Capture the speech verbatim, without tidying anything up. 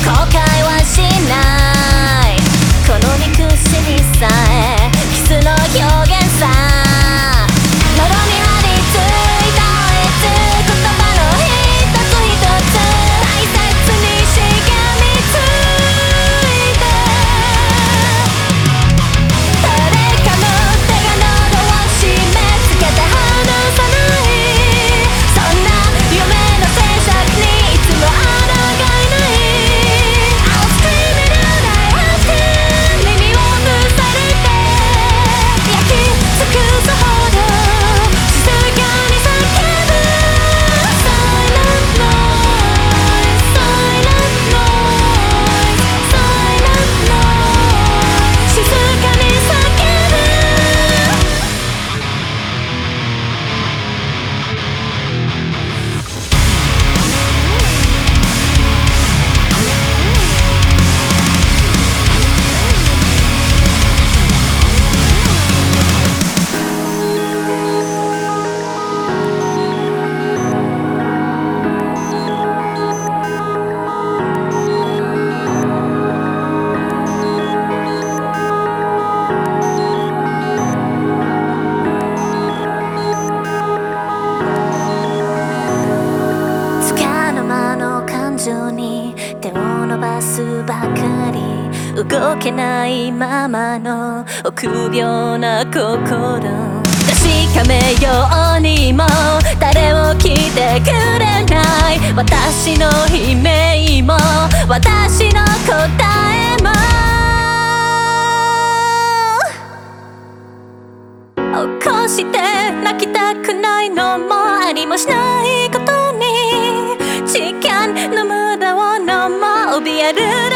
悔はしない。この憎しみさえキスの表現さ。喉に張り付いたいつ言葉の一つ一つ大切にしがみついて。誰かの手が喉を締め付けて離さない。そんな夢の静寂にいつも抗えない。I'll scream it out, I have to 耳を塞いで焼き尽くすほど静かに叫ぶ Silent noise, silent noise, silent noise 静かに叫ぶ。つかの間の感情に手を伸ばすばかり。動けないままの臆病な心。確かめようにも誰も聞いてくれない。私の悲鳴も私の答えも起こして泣きたくないのもありもしないことに時間の無駄をのも怯える。